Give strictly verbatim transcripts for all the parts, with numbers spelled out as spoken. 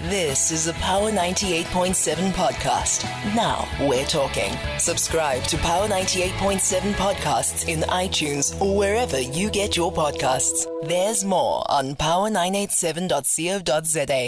This is a Power ninety-eight point seven podcast. Now we're talking. Subscribe to Power ninety-eight point seven podcasts in iTunes or wherever you get your podcasts. There's more on power nine eight seven dot co dot za.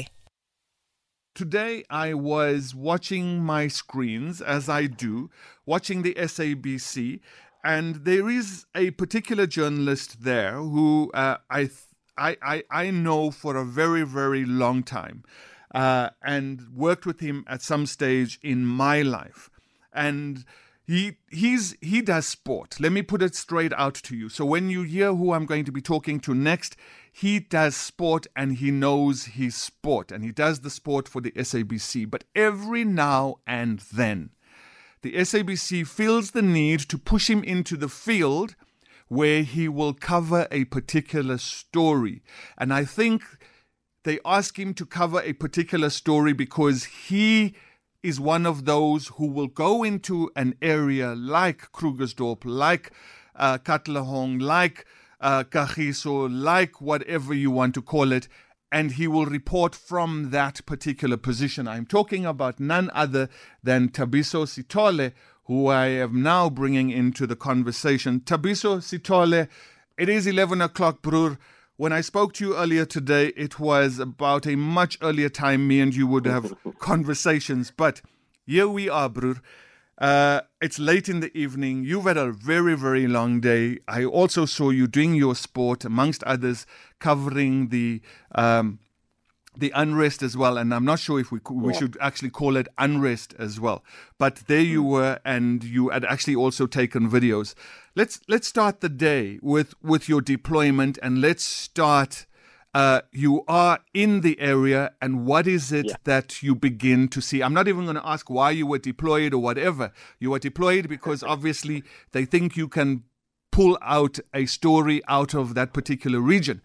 Today I was watching my screens, as I do, watching the S A B C, and there is a particular journalist there who uh, I, th- I, I I know for a very, very long time. Uh, and worked with him at some stage in my life. And he he's he does sport. Let me put it straight out to you. So when you hear who I'm going to be talking to next, he does sport and he knows his sport. And he does the sport for the S A B C. But every now and then, the S A B C feels the need to push him into the field where he will cover a particular story. And I think they ask him to cover a particular story because he is one of those who will go into an area like Krugersdorp, like uh, Katlehong, like uh, Kagiso, like whatever you want to call it, and he will report from that particular position. I'm talking about none other than Thabiso Sithole, who I am now bringing into the conversation. Thabiso Sithole, it is eleven o'clock, Broer. When I spoke to you earlier today, it was about a much earlier time me and you would have conversations. But here we are, Broer. Uh, it's late in the evening. You've had a very, very long day. I also saw you doing your sport, amongst others, covering the um, the unrest as well. And I'm not sure if we we yeah. should actually call it unrest as well. But there you were, and you had actually also taken videos. Let's let's start the day with, with your deployment, and let's start. Uh, you are in the area, and what is it yeah. that you begin to see? I'm not even going to ask why you were deployed or whatever. You were deployed because obviously they think you can pull out a story out of that particular region.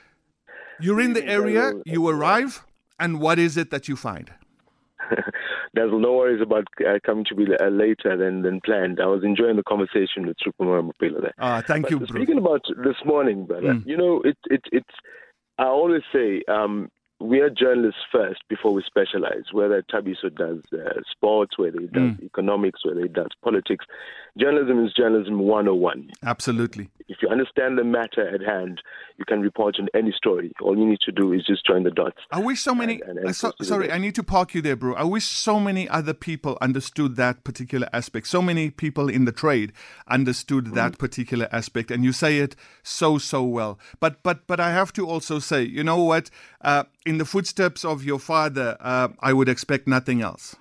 You're in the area, you arrive, and what is it that you find? There's no worries about uh, coming to be uh, later than, than planned. I was enjoying the conversation with Trupomoya Mapela there. Ah, thank but you, bro. Speaking about this morning, brother, mm. you know, it, it, it's, I always say, um, we are journalists first before we specialize, whether Thabiso does uh, sports, whether he does mm. economics, whether he does politics. Journalism is journalism one oh one. Absolutely. If you understand the matter at hand, you can report on any story. All you need to do is just join the dots. I wish so many... And, and, and so, sorry, I need to park you there, bro. I wish so many other people understood that particular aspect. So many people in the trade understood mm-hmm. that particular aspect. And you say it so, so well. But but but I have to also say, you know what? Uh, in the footsteps of your father, uh, I would expect nothing else.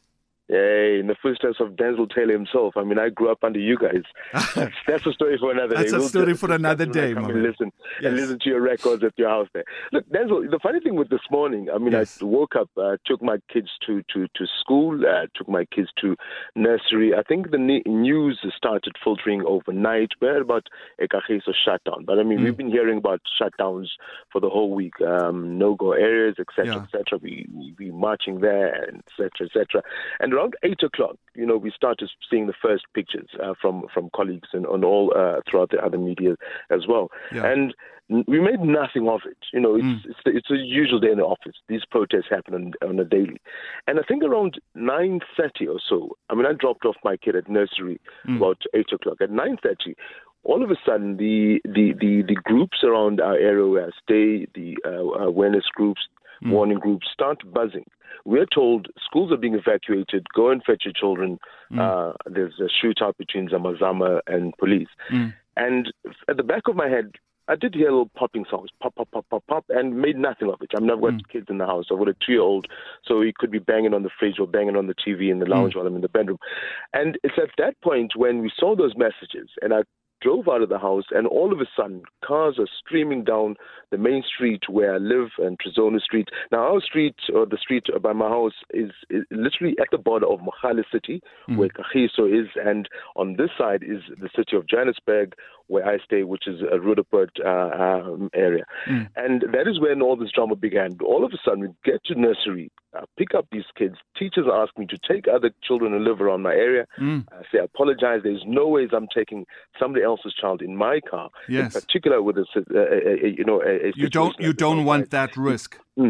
Yeah, in the footsteps of Denzel Taylor himself. I mean, I grew up under you guys. That's, that's a story for another that's day. That's a we'll story just, for another day, man. And listen, yes. and listen to your records at your house there. Look, Denzel, the funny thing with this morning, I mean, yes. I woke up, uh, took my kids to, to, to school, uh, took my kids to nursery. I think the ne- news started filtering overnight. We had about a Kagiso shutdown. But I mean, mm. we've been hearing about shutdowns for the whole week, um, no-go areas, et cetera, yeah. et cetera. We, we, we marching there, et cetera, et cetera. And around eight o'clock, you know, we started seeing the first pictures uh, from, from colleagues and on all uh, throughout the other media as well. Yeah. And we made nothing of it. You know, it's mm. it's, it's a usual day in the office. These protests happen on, on a daily. And I think around nine thirty or so, I mean, I dropped off my kid at nursery mm. about eight o'clock. At nine thirty, all of a sudden, the, the, the, the groups around our area where I stay, the uh, awareness groups, mm. warning groups, start buzzing. We're told schools are being evacuated, go and fetch your children. Mm. Uh, there's a shootout between Zamazama and police. Mm. And at the back of my head, I did hear little popping songs, pop, pop, pop, pop, pop, and made nothing of it. I mean, I've got mm. kids in the house. I've got a two-year-old, so he could be banging on the fridge or banging on the T V in the lounge mm. while I'm in the bedroom. And it's at that point when we saw those messages, and I drove out of the house, and all of a sudden, cars are streaming down the main street where I live, and Trezona Street. Now, our street, or the street by my house, is, is literally at the border of Mogale City, mm. where Kagiso is, and on this side is the city of Johannesburg, where I stay, which is a Rudaport uh, um, area. Mm. And that is when all this drama began. All of a sudden, we get to nursery, uh, pick up these kids. Teachers ask me to take other children who live around my area. Mm. I say, I apologize. There's no ways I'm taking somebody else's child in my car, yes. in particular with a, a, a, a you know, a, a you don't you don't want that risk. Mm.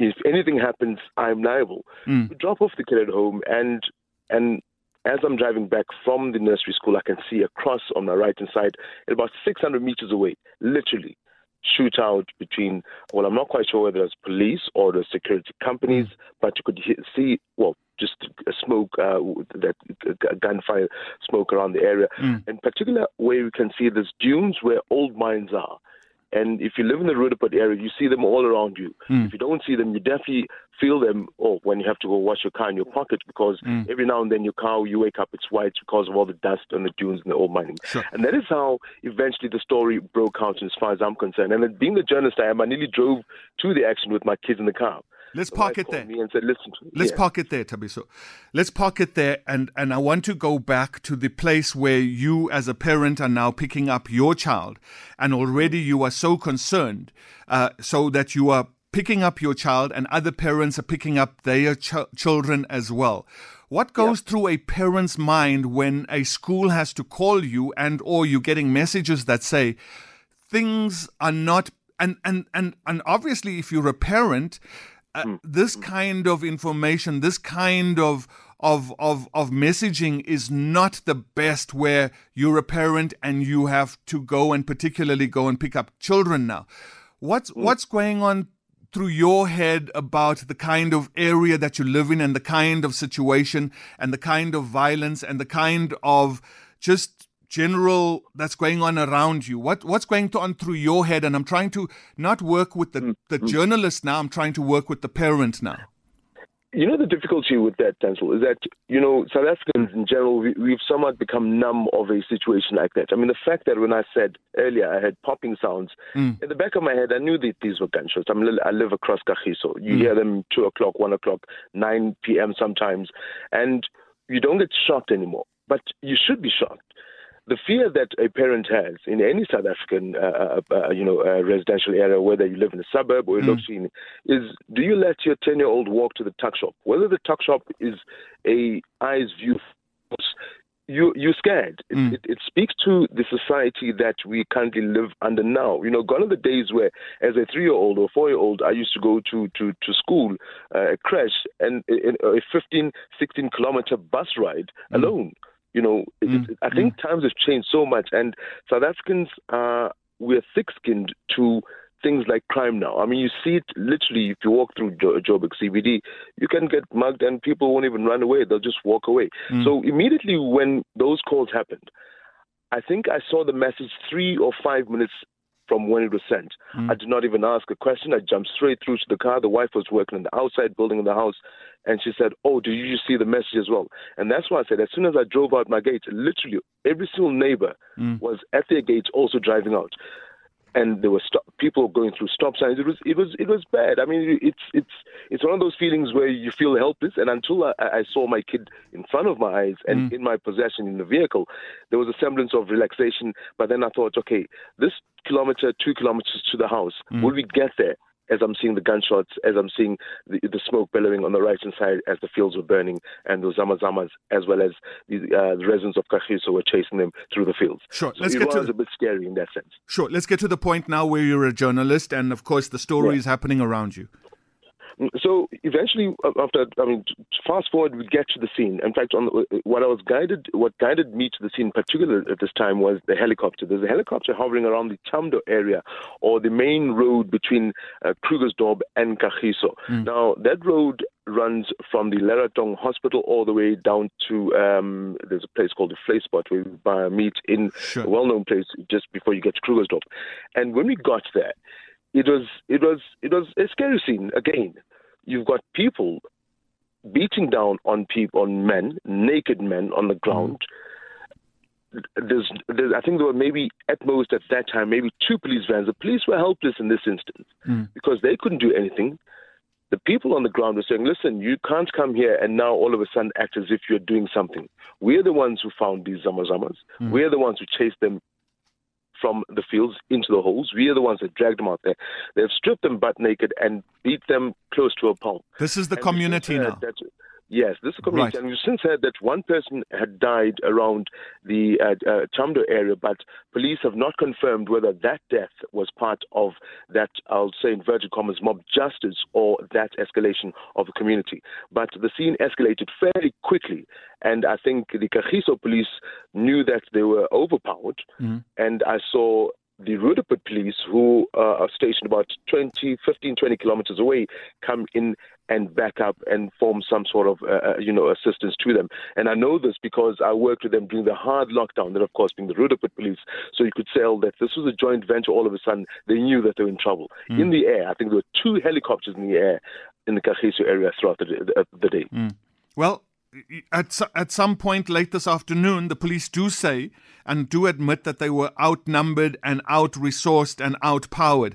if anything happens, I'm liable. Mm. We drop off the kid at home, and and as I'm driving back from the nursery school, I can see across on my right-hand side, about six hundred meters away, literally, shootout between, well, I'm not quite sure whether it's police or the security companies, mm. but you could he- see, well, just a smoke, uh, that uh, gunfire smoke around the area. Mm. In particular, where we can see there's dunes where old mines are. And if you live in the Roodepoort area, you see them all around you. Mm. If you don't see them, you definitely feel them oh, when you have to go wash your car in your pocket, because mm. every now and then your car, you wake up, it's white because of all the dust on the dunes and the old mining. Sure. And that is how eventually the story broke out as far as I'm concerned. And being the journalist I am, I nearly drove to the action with my kids in the car. Let's park it there. Me and said, Listen to Let's yeah. park it there, Thabiso. Let's park it there. And, and I want to go back to the place where you as a parent are now picking up your child. And already you are so concerned uh, so that you are picking up your child and other parents are picking up their ch- children as well. What goes yeah. through a parent's mind when a school has to call you and or you're getting messages that say things are not... And, and, and, and obviously if you're a parent... Uh, this kind of information, this kind of, of of of messaging is not the best where you're a parent and you have to go and particularly go and pick up children now. What's mm. what's going on through your head about the kind of area that you live in and the kind of situation and the kind of violence and the kind of just general that's going on around you? What what's going on through your head? And I'm trying to not work with the, the journalist now, I'm trying to work with the parent now. You know, the difficulty with that, Denzel, is that, you know, South Africans in general, we, we've somewhat become numb of a situation like that. I mean, the fact that when I said earlier I had popping sounds, mm. in the back of my head, I knew that these were gunshots. I mean, I live across Kagiso. You mm. hear them two o'clock, one o'clock, nine p.m. sometimes, and you don't get shocked anymore. But you should be shocked. The fear that a parent has in any South African, uh, uh, you know, uh, residential area, whether you live in a suburb or you mm. live in, is do you let your ten-year-old walk to the tuck shop? Whether the tuck shop is a eyes view, you you're scared. Mm. It, it, it speaks to the society that we currently live under now. You know, gone are the days where, as a three-year-old or four-year-old, I used to go to to to school, uh, a crash, and a fifteen, sixteen kilometer bus ride mm. alone. You know, mm. it, I think mm. times have changed so much, and South Africans are we're thick-skinned to things like crime now. I mean, you see it literally if you walk through jo- Joburg C B D, you can get mugged and people won't even run away; they'll just walk away. Mm. So immediately when those calls happened, I think I saw the message three or five minutes from when it was sent. Mm. I did not even ask a question. I jumped straight through to the car. The wife was working in the outside building in the house, and she said, oh, did you see the message as well? And that's why I said, as soon as I drove out my gate, literally every single neighbor mm. was at their gates also driving out. And there were stop, people going through stop signs. It was, it was, it was bad. I mean, it's, it's, it's one of those feelings where you feel helpless. And until I, I saw my kid in front of my eyes and mm. in my possession in the vehicle, there was a semblance of relaxation. But then I thought, okay, this kilometer, two kilometers to the house, mm. will we get there? As I'm seeing the gunshots, as I'm seeing the, the smoke billowing on the right-hand side as the fields were burning, and those zamazamas, as well as the, uh, the residents of Kagiso were chasing them through the fields. Sure, so let's it get was to the... a bit scary in that sense. Sure, let's get to the point now where you're a journalist, and of course the story yeah. is happening around you. So eventually, after I mean, fast forward, we get to the scene. In fact, on the, what I was guided, what guided me to the scene, particularly at this time, was the helicopter. There's a helicopter hovering around the Chamdo area, or the main road between uh, Krugersdorp and Kagiso. Mm. Now that road runs from the Leratong Hospital all the way down to um, there's a place called the Flay Spot where we buy meat in sure. a well-known place just before you get to Krugersdorp. And when we got there, it was it was it was a scary scene again. You've got people beating down on people, on men, naked men on the ground. Mm. There's, there's, I think there were maybe at most at that time maybe two police vans. The police were helpless in this instance mm. because they couldn't do anything. The people on the ground were saying, "Listen, you can't come here and now all of a sudden act as if you're doing something. We're the ones who found these zamazamas. Mm. We're the ones who chased them from the fields into the holes. We are the ones that dragged them out there. They've stripped them butt naked and beat them close to a pulp." This is the and community now. That, Yes, this is a community. Right. And we've since heard that one person had died around the uh, uh, Chamdo area, but police have not confirmed whether that death was part of that, I'll say in inverted commas, mob justice or that escalation of the community. But the scene escalated fairly quickly. And I think the Kagiso police knew that they were overpowered. Mm-hmm. And I saw the Rudaput police, who uh, are stationed about twenty, fifteen, twenty kilometers away, come in and back up and form some sort of, uh, you know, assistance to them. And I know this because I worked with them during the hard lockdown, that of course being the Rudaput police. So you could tell that this was a joint venture. All of a sudden, they knew that they were in trouble. Mm. In the air, I think there were two helicopters in the air in the Kagiso area throughout the, the, the day. Mm. Well, At at some point late this afternoon, the police do say and do admit that they were outnumbered and out-resourced and outpowered.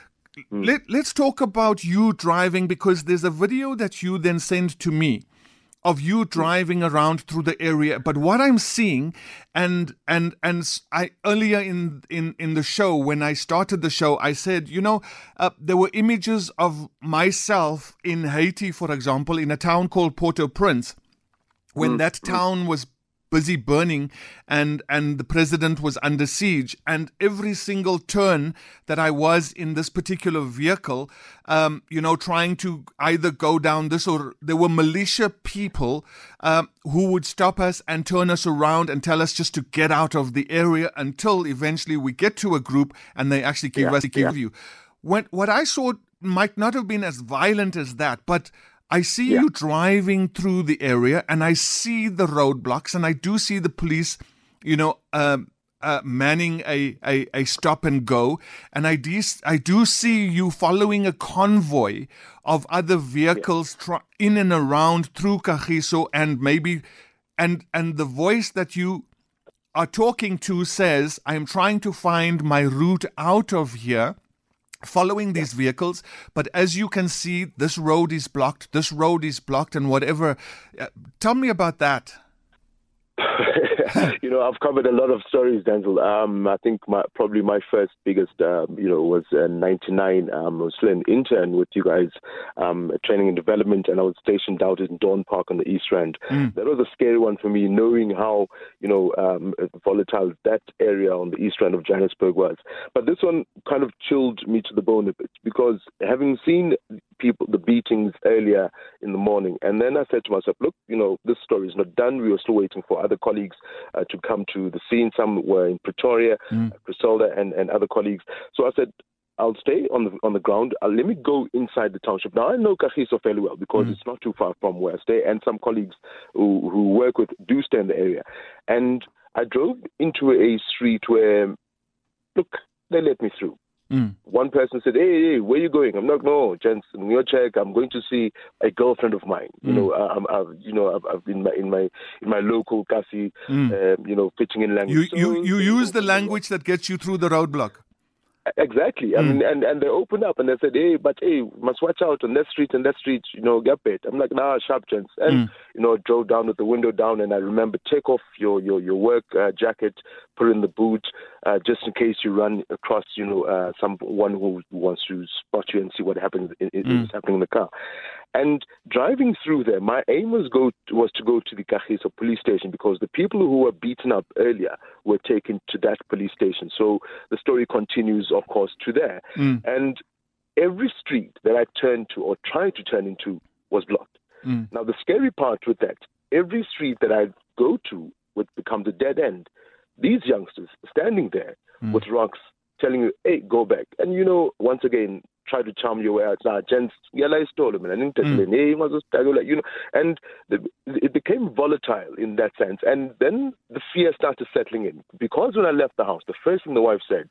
Mm. Let, let's talk about you driving, because there's a video that you then send to me of you driving around through the area. But what I'm seeing, and and and I earlier in in in the show, when I started the show, I said, you know, uh, there were images of myself in Haiti, for example, in a town called Port-au-Prince, when that town was busy burning and, and the president was under siege. And every single turn that I was in this particular vehicle, um, you know, trying to either go down this, or there were militia people um, who would stop us and turn us around and tell us just to get out of the area until eventually we get to a group and they actually give yeah, us a give yeah. you. When, what I saw might not have been as violent as that, but I see yeah. you driving through the area, and I see the roadblocks, and I do see the police, you know, um, uh, manning a, a, a stop and go, and I do, I do see you following a convoy of other vehicles yeah. tr- in and around through Kagiso, and maybe, and and the voice that you are talking to says, "I am trying to find my route out of here, following these vehicles, but as you can see, this road is blocked, this road is blocked, and whatever." Uh, tell me about that. You know, I've covered a lot of stories, Denzel. Um, I think my, probably my first biggest, um, you know, was in ninety-nine. Um, I was still an intern with you guys, um, training and development, and I was stationed out in Dawn Park on the East Rand. Mm. That was a scary one for me, knowing how, you know, um, volatile that area on the East Rand of Johannesburg was. But this one kind of chilled me to the bone a bit, because having seen people, the beatings earlier in the morning, and then I said to myself, look, you know, this story is not done. We were still waiting for other colleagues uh, to come to the scene. Some were in Pretoria, mm. uh, Griselda, and, and other colleagues. So I said, I'll stay on the on the ground. Uh, let me go inside the township. Now, I know Kagiso fairly well, because mm. it's not too far from where I stay, and some colleagues who, who work with do stay in the area. And I drove into a street where, look, they let me through. Mm. One person said, hey, hey, where are you going? I'm like, no, gents, in your check, I'm going to see a girlfriend of mine. Mm. You know, I'm, I've, you know, I've, I've been in my, in my in my local Kasi, mm. um, you know, pitching in language. You you, you use the language that gets you through the roadblock. Exactly. Mm. I mean, and, and they opened up and they said, hey, but hey, must watch out on that street and that street, you know, get it. I'm like, nah, sharp gents. And, mm. you know, drove down with the window down, and I remember, take off your, your, your work uh, jacket, put in the boot, uh, just in case you run across, you know, uh, someone who wants to spot you and see what happens in, in, mm. is happening in the car. And driving through there, my aim was go to, was to go to the Kagiso police station, because the people who were beaten up earlier were taken to that police station. So the story continues, of course, to there. Mm. And every street that I turned to or tried to turn into was blocked. Mm. Now, the scary part with that, every street that I go to would become the dead end. These youngsters standing there mm. with rocks telling you, hey, go back. And, you know, once again, try to charm your way out. Nah, gents, yeah, I stole him. And you know, and the, it became volatile in that sense. And then the fear started settling in, because when I left the house, the first thing the wife said,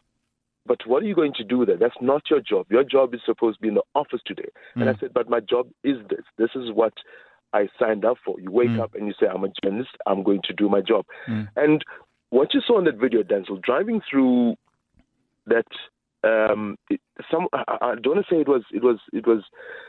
but what are you going to do there? That's not your job. Your job is supposed to be in the office today. Mm. And I said, but my job is this. This is what I signed up for. You wake mm. up and you say, I'm a journalist. I'm going to do my job. Mm. And what you saw in that video, Denzel, driving through that, um, it, some I, I don't want to say it was it was it was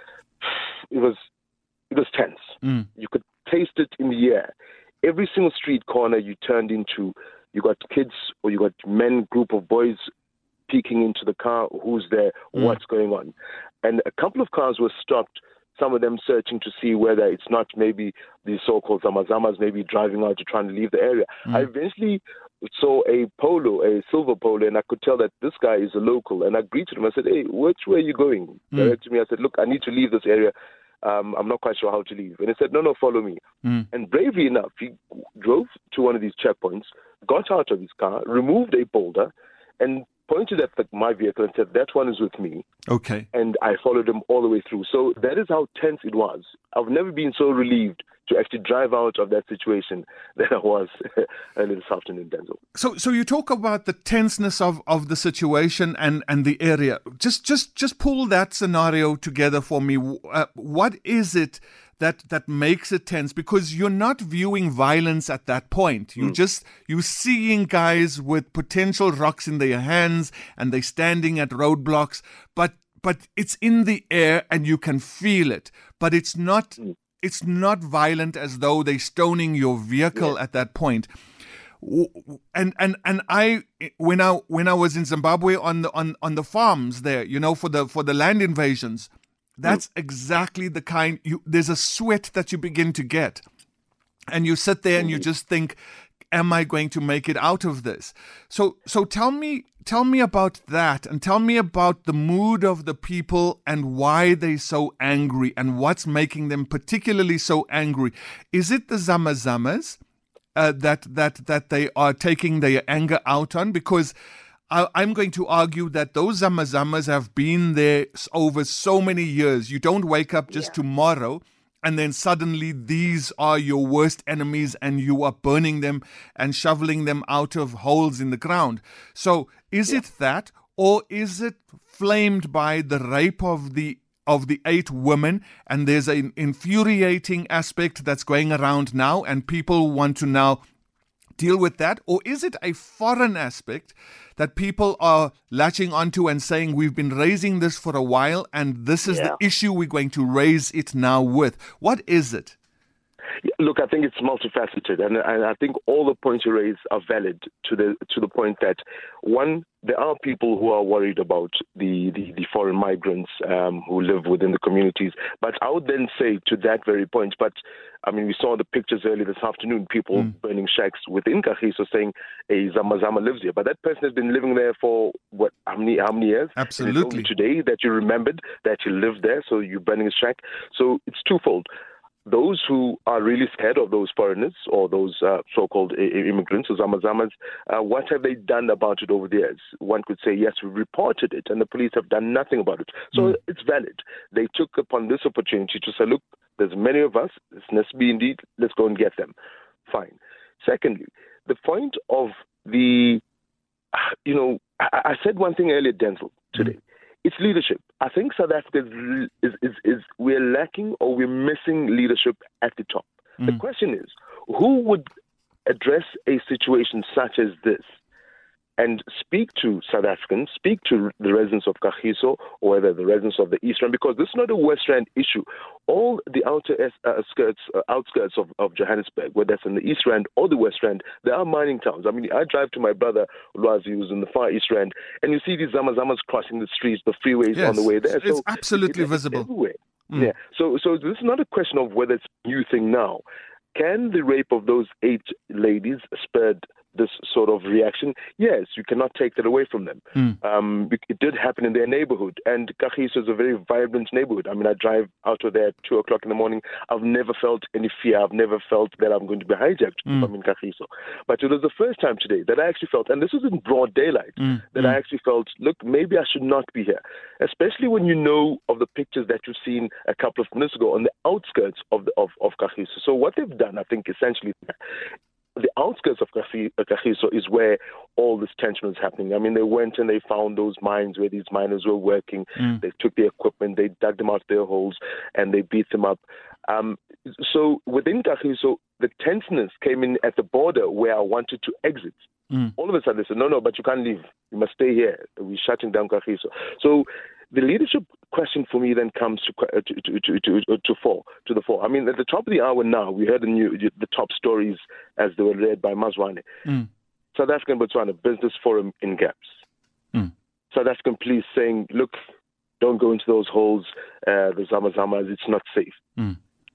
it was it was tense. Mm. You could taste it in the air. Every single street corner you turned into, you got kids or you got men, group of boys peeking into the car. Who's there? Mm. What's going on? And a couple of cars were stopped some of them searching to see whether it's not maybe the so-called Zamazamas maybe driving out to try and leave the area. Mm. I eventually saw a polo, a silver polo, and I could tell that this guy is a local. And I greeted him. I said, hey, which way are you going? Mm. Directed to me. I said, look, I need to leave this area. Um, I'm not quite sure how to leave. And he said, no, no, follow me. Mm. And bravely enough, he drove to one of these checkpoints, got out of his car, removed a boulder, and pointed at the, my vehicle and said, that one is with me. Okay. And I followed him all the way through. So that is how tense it was. I've never been so relieved to actually drive out of that situation than I was earlier this afternoon, Denzel. So so you talk about the tenseness of, of the situation and, and the area. Just just just pull that scenario together for me. Uh, what is it that that makes it tense? Because you're not viewing violence at that point. You mm. just you're seeing guys with potential rocks in their hands and they're standing at roadblocks, but but it's in the air and you can feel it. But it's not mm. it's not violent as though they're stoning your vehicle yeah. at that point. And and and I when I when I was in Zimbabwe on the on, on the farms there, you know, for the for the land invasions, that's exactly the kind you there's a sweat that you begin to get. And you sit there and you just think, am I going to make it out of this? So so tell me tell me about that, and tell me about the mood of the people and why they're so angry and what's making them particularly so angry. Is it the Zamazamas uh, that that that they are taking their anger out on? Because I, I'm going to argue that those Zamazamas have been there over so many years. You don't wake up just yeah. tomorrow and then suddenly these are your worst enemies and you are burning them and shoveling them out of holes in the ground. So is yeah. it that, or is it flamed by the rape of the of the eight women, and there's an infuriating aspect that's going around now and people want to now deal with that? Or is it a foreign aspect that people are latching onto and saying, we've been raising this for a while and this is yeah. the issue we're going to raise it now with? What is it? Yeah, look, I think it's multifaceted, and, and I think all the points you raise are valid to the to the point that, one, there are people who are worried about the, the, the foreign migrants um, who live within the communities. But I would then say to that very point, but I mean, we saw the pictures earlier this afternoon, people mm. burning shacks within Kagiso saying a Zamazama lives here. But that person has been living there for, what, how many, how many years? Absolutely. And it's only today that you remembered that you lived there, so you're burning a shack. So it's twofold. Those who are really scared of those foreigners or those uh, so-called immigrants or Zamazamas, uh, what have they done about it over the years? One could say, yes, we reported it and the police have done nothing about it. So mm. it's valid. They took upon this opportunity to say, look, there's many of us, this must be indeed, let's go and get them. Fine. Secondly, the point of the, you know, I, I said one thing earlier, Denzel, today. Mm. It's leadership. I think South Africa is, is, is, is we're lacking or we're missing leadership at the top. Mm. The question is, who would address a situation such as this and speak to South Africans, speak to the residents of Kagiso or whether the residents of the East Rand, because this is not a West Rand issue. All the outer uh, skirts, uh, outskirts of, of Johannesburg, whether that's in the East Rand or the West Rand, there are mining towns. I mean, I drive to my brother, Lwazi, who's in the far East Rand, and you see these Zamazamas crossing the streets, the freeways yes, on the way there. It's so absolutely it's, visible. It's everywhere. Mm. Yeah. So, so this is not a question of whether it's a new thing now. Can the rape of those eight ladies spurred this sort of reaction? Yes, you cannot take that away from them. Mm. Um, it did happen in their neighborhood, and Kagiso is a very vibrant neighborhood. I mean, I drive out of there at two o'clock in the morning. I've never felt any fear. I've never felt that I'm going to be hijacked mm. if I'm in Kagiso. But it was the first time today that I actually felt, and this was in broad daylight, mm. that mm. I actually felt, look, maybe I should not be here. Especially when you know of the pictures that you've seen a couple of minutes ago on the outskirts of the, of, of Kagiso. So what they've done, I think, essentially, the outskirts of Kagiso is where all this tension was happening. I mean, they went and they found those mines where these miners were working. Mm. They took the equipment, they dug them out of their holes, and they beat them up. Um, so within Kagiso, the tenseness came in at the border where I wanted to exit. Mm. All of a sudden, they said, no, no, but you can't leave. You must stay here. We're shutting down Kagiso. So the leadership question for me then comes to to to to to, to, fore, to the fore. I mean, at the top of the hour now, we heard the new the top stories as they were read by Mazwane. Mm. South African Botswana Business Forum in gaps. Mm. South African police saying, look, don't go into those holes, uh, the Zamazamas, it's not safe. Mm.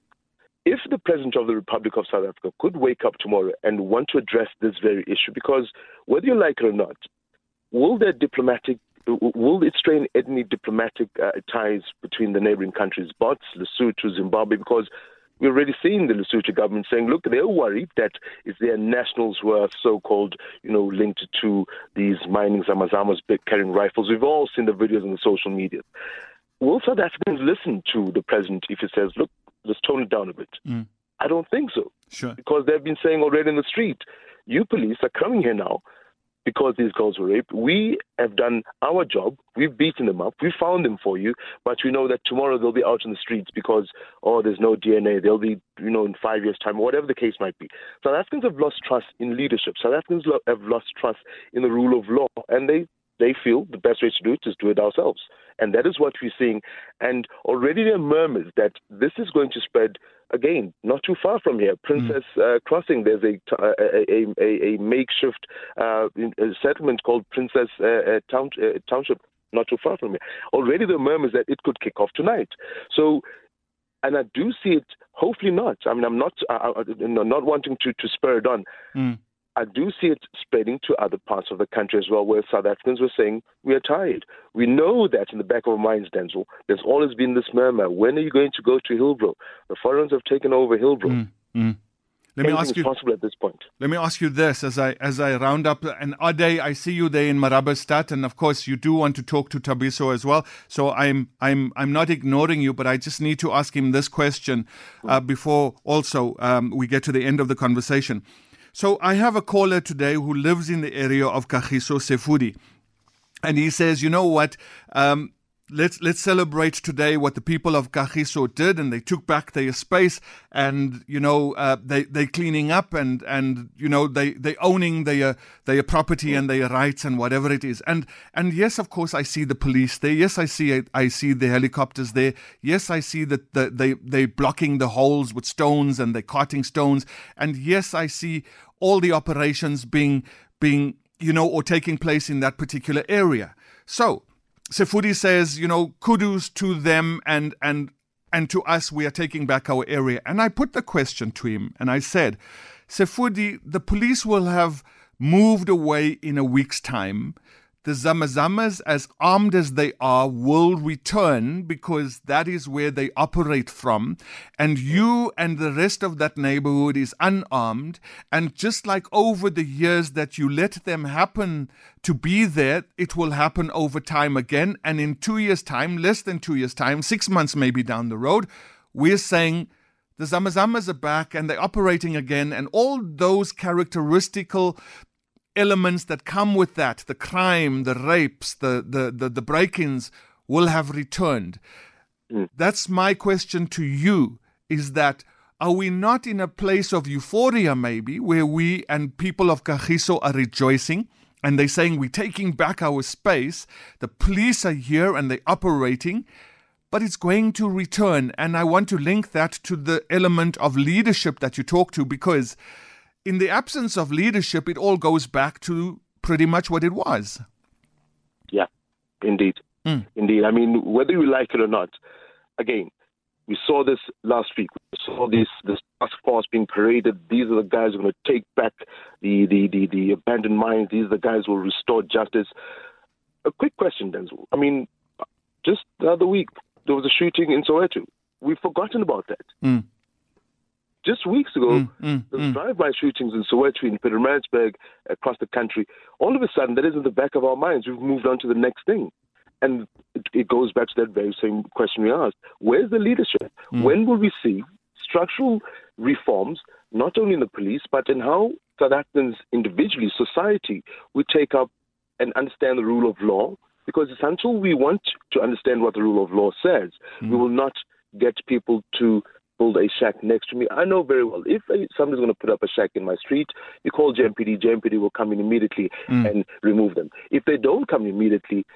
If the President of the Republic of South Africa could wake up tomorrow and want to address this very issue, because whether you like it or not, will there diplomatic, will it strain any diplomatic uh, ties between the neighboring countries, Bots, Lesotho, Zimbabwe? Because we're already seeing the Lesotho government saying, look, they're worried that it's their nationals who are so-called, you know, linked to these mining Zamazamas carrying rifles. We've all seen the videos on the social media. Will South Africans listen to the president if he says, look, let's tone it down a bit? Mm. I don't think so. Sure. Because they've been saying already in the street, you police are coming here now because these girls were raped. We have done our job. We've beaten them up. We found them for you. But we know that tomorrow they'll be out in the streets because, oh, there's no D N A. They'll be, you know, in five years' time, whatever the case might be. South Africans have lost trust in leadership. South Africans lo- have lost trust in the rule of law. And they, they feel the best way to do it is do it ourselves. And that is what we're seeing. And already there are murmurs that this is going to spread, again, not too far from here. Princess uh, Crossing, there's a, a, a, a, a makeshift uh, settlement called Princess uh, uh, Town, uh, Township, not too far from here. Already there are murmurs that it could kick off tonight. So, and I do see it, hopefully not. I mean, I'm not, uh, not wanting to, to spur it on. Mm. I do see it spreading to other parts of the country as well, where South Africans were saying, we are tired. We know that in the back of our minds, Denzel, there's always been this murmur. When are you going to go to Hillbrow? The foreigners have taken over Hillbrow. Mm, mm. Let me Anything ask you. is possible at this point. Let me ask you this as I as I round up. And Ade, I see you there in Marabastad, and of course you do want to talk to Thabiso as well. So I'm I'm I'm not ignoring you, but I just need to ask him this question uh, before also um, we get to the end of the conversation. So I have a caller today who lives in the area of Kagiso, Sefudi, and he says, you know what, um, let's let's celebrate today what the people of Kagiso did, and they took back their space, and you know uh, they they cleaning up, and and you know they they owning their their property and their rights and whatever it is, and and yes, of course I see the police there, yes I see I see the helicopters there, yes I see that the, they they blocking the holes with stones and they're carting stones, and yes I see all the operations being being you know or taking place in that particular area. So Sefudi says, you know, kudos to them and and and to us, we are taking back our area. And I put the question to him and I said, Sefudi, the police will have moved away in a week's time. The Zamazamas, as armed as they are, will return because that is where they operate from. And you and the rest of that neighborhood is unarmed. And just like over the years that you let them happen to be there, it will happen over time again. And in two years' time, less than two years' time, six months maybe down the road, we're saying the Zamazamas are back and they're operating again. And all those characteristical elements that come with that, the crime, the rapes, the the the, the break-ins, will have returned. Mm. That's my question to you, is that are we not in a place of euphoria maybe, where we and people of Kagiso are rejoicing and they're saying we're taking back our space, the police are here and they're operating, but it's going to return. And I want to link that to the element of leadership that you talk to, because in the absence of leadership, it all goes back to pretty much what it was. Yeah, indeed. Mm. Indeed. I mean, whether you like it or not, again, we saw this last week. We saw this this task force being paraded. These are the guys who are going to take back the, the, the, the abandoned mines. These are the guys who will restore justice. A quick question, Denzel. I mean, just the other week, there was a shooting in Soweto. We've forgotten about that. Mm. Just weeks ago, mm, mm, there was mm. drive-by shootings in Soweto, in Pietermaritzburg, across the country. All of a sudden, that is in the back of our minds. We've moved on to the next thing. And it, it goes back to that very same question we asked. Where's the leadership? Mm. When will we see structural reforms, not only in the police, but in how South Africans individually, society, we take up and understand the rule of law? Because it's until we want to understand what the rule of law says, mm. we will not get people to build a shack next to me. I know very well, if somebody's going to put up a shack in my street, you call J M P D, J M P D will come in immediately mm. and remove them. If they don't come immediately,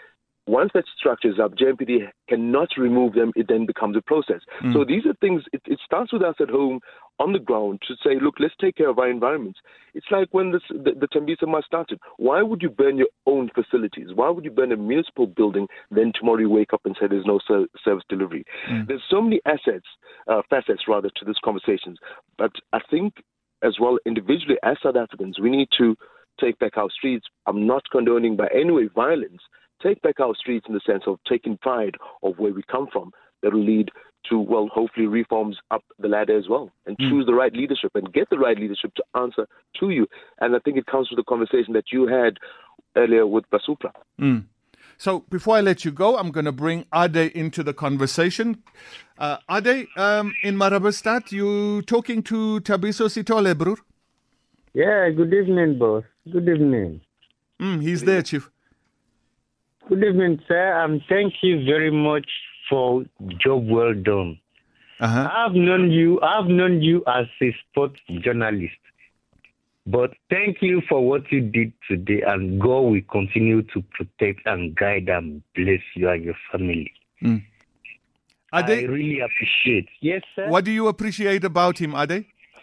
once that structure is up, J M P D cannot remove them. It then becomes a process. Mm. So these are things, it, it starts with us at home on the ground to say, look, let's take care of our environments. It's like when this, the, the Tembisa March started. Why would you burn your own facilities? Why would you burn a municipal building, then tomorrow you wake up and say there's no ser- service delivery? Mm. There's so many assets, uh, facets rather, to this conversations. But I think as well, individually as South Africans, we need to take back our streets. I'm not condoning by any way violence. Take back our streets in the sense of taking pride of where we come from. That will lead to, well, hopefully reforms up the ladder as well. And mm. choose the right leadership and get the right leadership to answer to you. And I think it comes with the conversation that you had earlier with Basupra. Mm. So before I let you go, I'm going to bring Ade into the conversation. Uh, Ade, um, in Marabastad, you talking to Thabiso Sithole, bro? Yeah, good evening, boss. Good evening. Mm, he's there, Chief. Good evening, sir. Um, thank you very much for job well done. Uh-huh. I've known you. I've known you as a sports journalist, but thank you for what you did today, and God will continue to protect and guide and bless you and your family. Mm. I really appreciate. Yes, sir. What do you appreciate about him, Ade?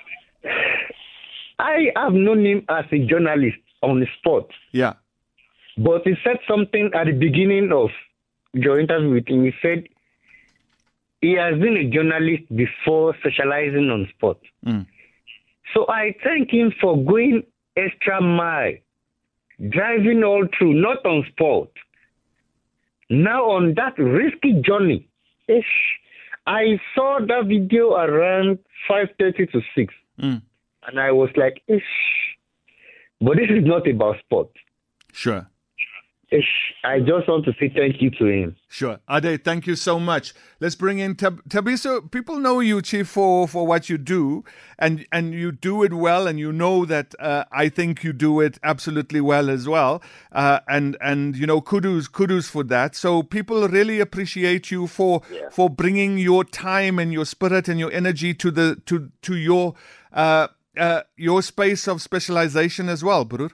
I have known him as a journalist on the sport. Yeah. But he said something at the beginning of your interview with him. He said he has been a journalist before specializing on sport. Mm. So I thank him for going extra mile, driving all through, not on sport. Now on that risky journey, ish, I saw that video around five thirty to six. Mm. And I was like, ish. But this is not about sport. Sure. Ish. I just want to say thank you to him. Sure. Ade, thank you so much. Let's bring in Tab- Thabiso. People know you, Chief, for, for what you do, and, and you do it well, and you know that uh, I think you do it absolutely well as well. Uh, and, and you know, kudos, kudos for that. So people really appreciate you for yeah. for bringing your time and your spirit and your energy to the to to your uh, uh, your space of specialization as well, Brur.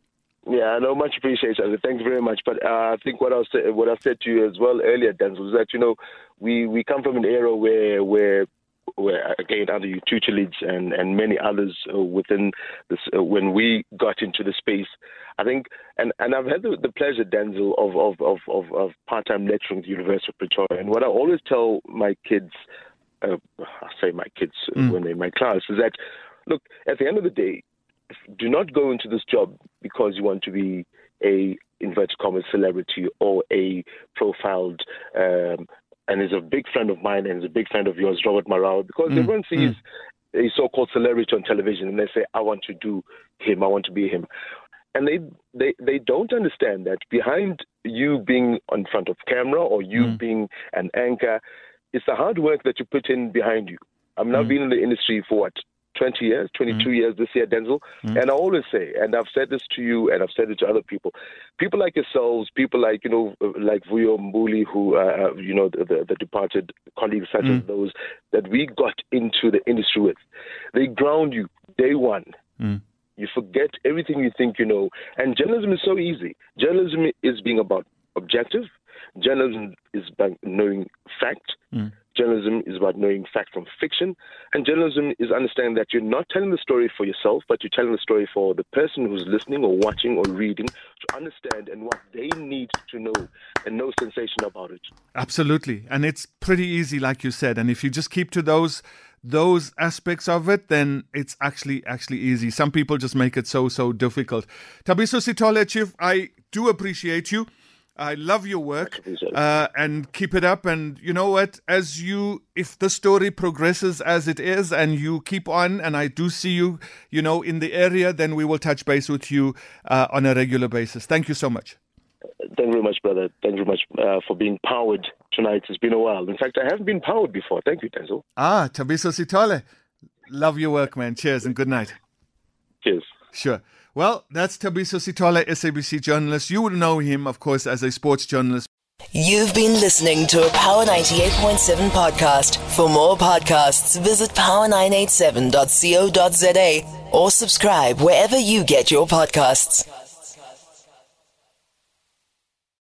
Yeah, no, much appreciated. Thank you very much. But uh, I think what I say, what I said to you as well earlier, Denzel, is that you know we, we come from an era where where where again under your tutelage and, and many others uh, within this uh, when we got into the space, I think and, and I've had the, the pleasure, Denzel, of of, of, of of part-time lecturing at the University of Pretoria. And what I always tell my kids, uh, I say my kids mm. when they're in my class, is that look, at the end of the day, do not go into this job because you want to be a inverted commas celebrity or a profiled um, and is a big friend of mine and is a big friend of yours, Robert Marawa, because mm, everyone sees mm. a so-called celebrity on television and they say, I want to do him, I want to be him. And they, they, they don't understand that behind you being in front of camera or you mm. being an anchor, it's the hard work that you put in behind you. I've now mm. been in the industry for what? twenty years, twenty-two mm. years this year, Denzel. Mm. And I always say, and I've said this to you and I've said it to other people, people like yourselves, people like, you know, like Vuyo Mbuli, who, uh, you know, the, the, the departed colleagues such mm. as those that we got into the industry with, they ground you day one. Mm. You forget everything you think you know. And journalism is so easy. Journalism is being about objective. Journalism is about knowing fact. Mm. Journalism is about knowing fact from fiction. And journalism is understanding that you're not telling the story for yourself, but you're telling the story for the person who's listening or watching or reading to understand and what they need to know and no sensation about it. Absolutely. And it's pretty easy, like you said. And if you just keep to those those aspects of it, then it's actually actually easy. Some people just make it so, so difficult. Thabiso Sithole, Chief, I do appreciate you. I love your work uh, and keep it up. And you know what, as you, if the story progresses as it is and you keep on and I do see you, you know, in the area, then we will touch base with you uh, on a regular basis. Thank you so much. Thank you very much, brother. Thank you very much uh, for being powered tonight. It's been a while. In fact, I haven't been powered before. Thank you, Denzel. Ah, Thabiso Sithole. Love your work, man. Cheers and good night. Cheers. Sure. Well, that's Thabiso Sithole, S A B C journalist. You would know him, of course, as a sports journalist. You've been listening to a Power ninety-eight point seven podcast. For more podcasts, visit power nine eight seven dot co dot za or subscribe wherever you get your podcasts.